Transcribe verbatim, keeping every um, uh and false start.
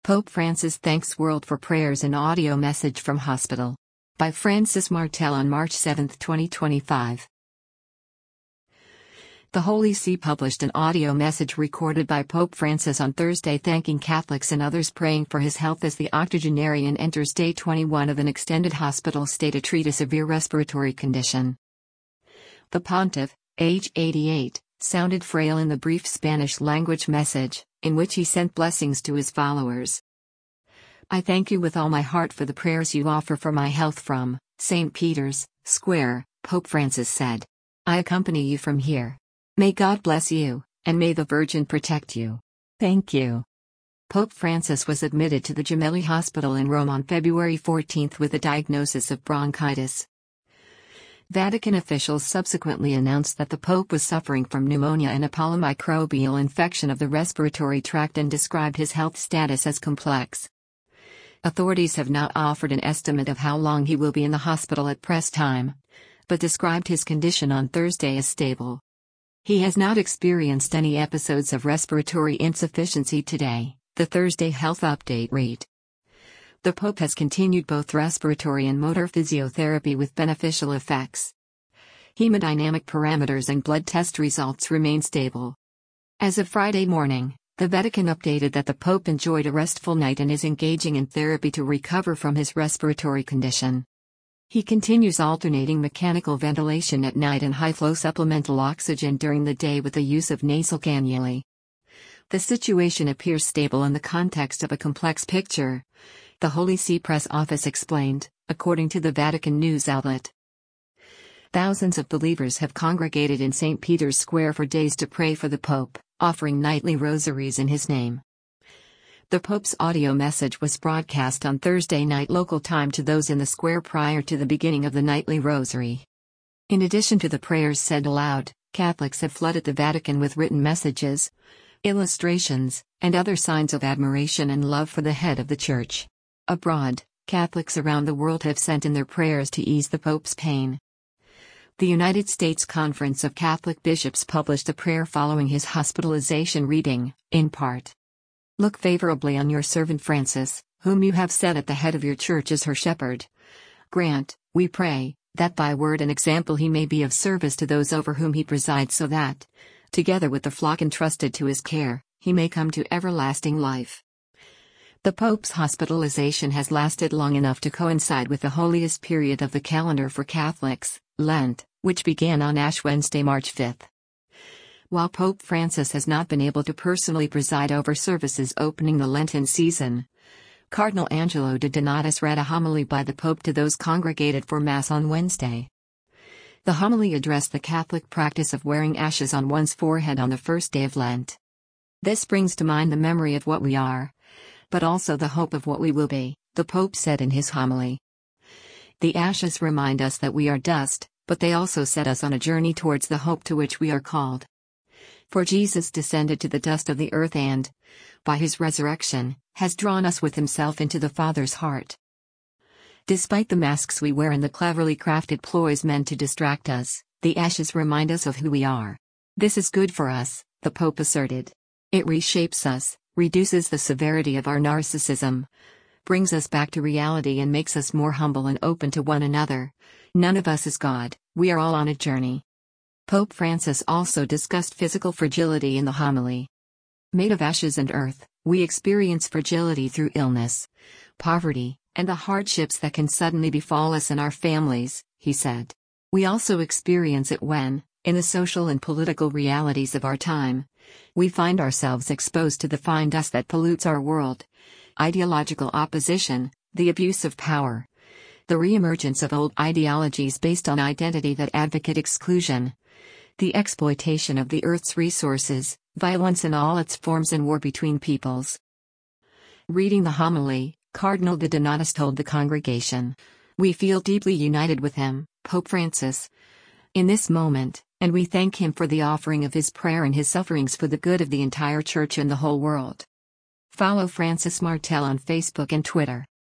Pope Francis thanks world for prayers in audio message from hospital. By Francis Martel on March seventh, twenty twenty-five. The Holy See published an audio message recorded by Pope Francis on Thursday thanking Catholics and others praying for his health as the octogenarian enters day twenty-one of an extended hospital stay to treat a severe respiratory condition. The pontiff, age eighty-eight, sounded frail in the brief Spanish-language message, in which he sent blessings to his followers. I thank you with all my heart for the prayers you offer for my health from Saint Peter's Square, Pope Francis said. I accompany you from here. May God bless you, and may the Virgin protect you. Thank you. Pope Francis was admitted to the Gemelli Hospital in Rome on February fourteenth with a diagnosis of bronchitis. Vatican officials subsequently announced that the Pope was suffering from pneumonia and a polymicrobial infection of the respiratory tract and described his health status as complex. Authorities have not offered an estimate of how long he will be in the hospital at press time, but described his condition on Thursday as stable. He has not experienced any episodes of respiratory insufficiency today, the Thursday health update read. The Pope has continued both respiratory and motor physiotherapy with beneficial effects. Hemodynamic parameters and blood test results remain stable. As of Friday morning, the Vatican updated that the Pope enjoyed a restful night and is engaging in therapy to recover from his respiratory condition. He continues alternating mechanical ventilation at night and high-flow supplemental oxygen during the day with the use of nasal cannulae. The situation appears stable in the context of a complex picture, the Holy See press office explained, according to the Vatican news outlet. Thousands of believers have congregated in Saint Peter's Square for days to pray for the Pope, offering nightly rosaries in his name. The Pope's audio message was broadcast on Thursday night local time to those in the square prior to the beginning of the nightly rosary. In addition to the prayers said aloud, Catholics have flooded the Vatican with written messages, illustrations, and other signs of admiration and love for the head of the Church. Abroad, Catholics around the world have sent in their prayers to ease the Pope's pain. The United States Conference of Catholic Bishops published a prayer following his hospitalization reading, in part, look favorably on your servant Francis, whom you have set at the head of your Church as her shepherd. Grant, we pray, that by word and example he may be of service to those over whom he presides so that, together with the flock entrusted to his care, he may come to everlasting life. The Pope's hospitalization has lasted long enough to coincide with the holiest period of the calendar for Catholics, Lent, which began on Ash Wednesday, March fifth. While Pope Francis has not been able to personally preside over services opening the Lenten season, Cardinal Angelo de Donatis read a homily by the Pope to those congregated for Mass on Wednesday. The homily addressed the Catholic practice of wearing ashes on one's forehead on the first day of Lent. This brings to mind the memory of what we are, but also the hope of what we will be, the Pope said in his homily. The ashes remind us that we are dust, but they also set us on a journey towards the hope to which we are called. For Jesus descended to the dust of the earth and, by his resurrection, has drawn us with himself into the Father's heart. Despite the masks we wear and the cleverly crafted ploys meant to distract us, the ashes remind us of who we are. This is good for us, the Pope asserted. It reshapes us, reduces the severity of our narcissism, brings us back to reality and makes us more humble and open to one another. None of us is God, we are all on a journey. Pope Francis also discussed physical fragility in the homily. Made of ashes and earth, we experience fragility through illness, poverty, and the hardships that can suddenly befall us and our families, he said. We also experience it when, in the social and political realities of our time, we find ourselves exposed to the fine dust that pollutes our world: ideological opposition, the abuse of power, the reemergence of old ideologies based on identity that advocate exclusion, the exploitation of the earth's resources, violence in all its forms, and war between peoples. Reading the homily, Cardinal de Donatis told the congregation, "We feel deeply united with him, Pope Francis, in this moment, and we thank him for the offering of his prayer and his sufferings for the good of the entire Church and the whole world." Follow Francis Martel on Facebook and Twitter.